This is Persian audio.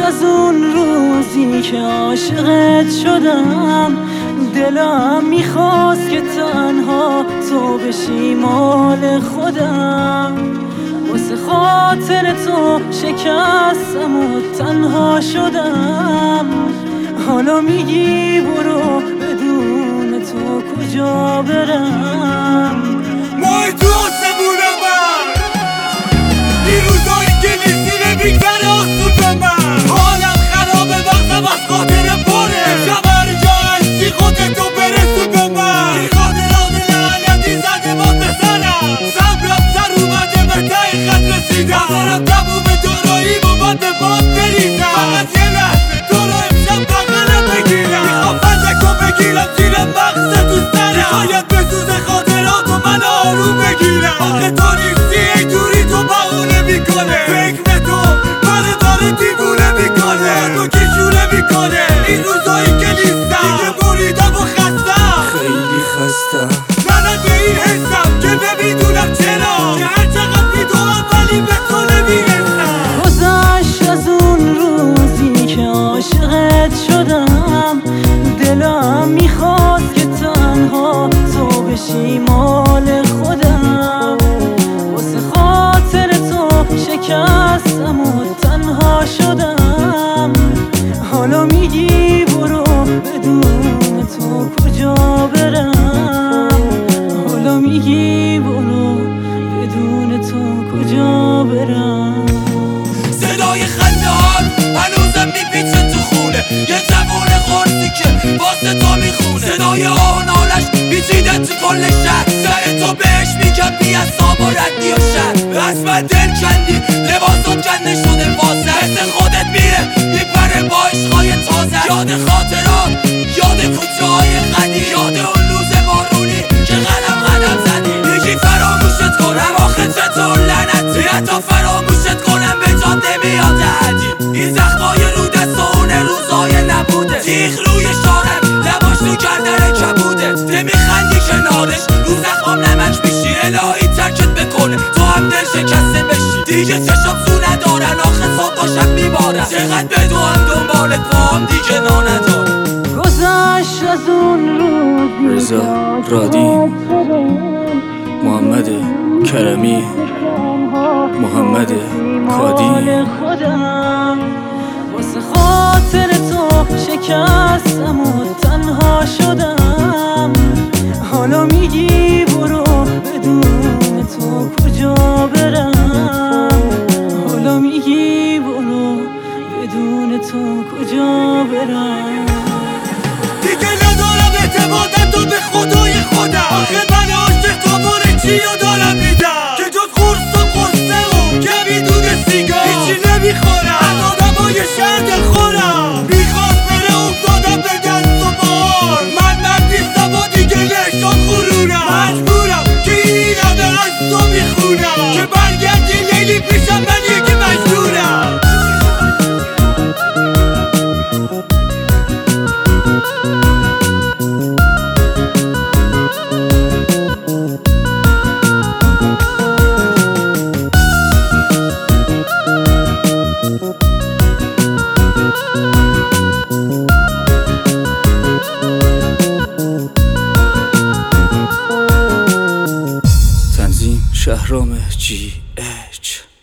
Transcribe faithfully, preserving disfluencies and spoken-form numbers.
از اون روزی که عاشقت شدم، دلم میخواست که تنها تو بشی مال خودم. واسه خاطر تو شکستم و تنها شدم. حالا میگی برو، بدون تو کجا برم؟ مای تو آسمون من، این روزایی که نیستی نمیگذره آسون به من. حالم خرابه وقتم از خاطر پره، شب هر جا هستی خودتو برسون به من. این خاطرات لعنتی زده با پسرم، صبرم سر اومده به ته خط رسیدم. حاضرم تموم دارایی با باید به باد بریزم. فقط یه لحظه تو رو امشب بغلم بگیرم. میخوام فلکو بگیرم زیر مغز تو سرم. شاید بسوزه خاطرات و من آروم بگیرم. آخه تو نیستی ای دوری تو بهونه میکنه. فکر تو داره داره دیوونه میکنه. تو که شونه میکنه این روزایی که نیستم. دیگه بریدم و خستم، خیلی خستم. لعنت به این حسم که نمیدونم چرا، که هر چقدر میدونم ولی به تو نمیرسم. گذشت از اون روزی که عاشقت شدم، دلم میخواست که تنها تو بشی مال خودم. واسه خاطر تو شکستم و تنها شدم. حالا میگی برو، بدون تو کجا برم؟ حالا میگی برو، بدون تو کجا برم؟ صدای خندهات هنوزم میپیچه تو خونه، یه زبون خورسی که واسه تو میخونه. صدای آه و نالش پیچیده تو کل شهر، سر تو بهش میگم بی اصاب و ردی و شهر. از من دل کندی لباسات کنده شده واسه، مثل خودت میره میپره با عشقای تازه. یاد خاطرات، یاد کوچه های قدیم، یاد اون روز بارونی که قدم قدم زدی. میگی فراموشت کنم، آخه چطور لعنتی حتی فراموشت کنم به جاده میاد عجیب. این زخمای رو دست و اون روزای نبوده، تیغ روی شارم لباش رو کردن کبوده. نمیخندی کنارش رو زخمام نمک میشی، الهی ترکت بکنه تو هم دل شکسته بشی. دیگه چشم سو ندارن آخه صبح تا شب میبارن، چقدر بدو هم دنبالت پاهم دیگه نا ندارن. گذشت از اون روزی رضا رادی، محمد کرمی، محمد کادی. خودم واسه خاطر تو شکستم و تنها شدم. حالا میگی برو، بدون تو کجا برم؟ حالا میگی برو، بدون تو کجا برم؟ دیگه ندارم اعتمادم تو به خدای خودم. آخه من عاشق تو باره چی رو دارم میدم که جز قرص و قصه و کمی دونه سیگار هیچی نمیخورم. از آدم های شهر دل خورم، میخواست بره افتادم به دست و بار. من مرد نیستم و دیگه نشد غرورم، مجبورم که این همه از تو میخونم که برگردی لیلی پیشم، من یکی مجبورم. تنظیم شهرام جی اچ.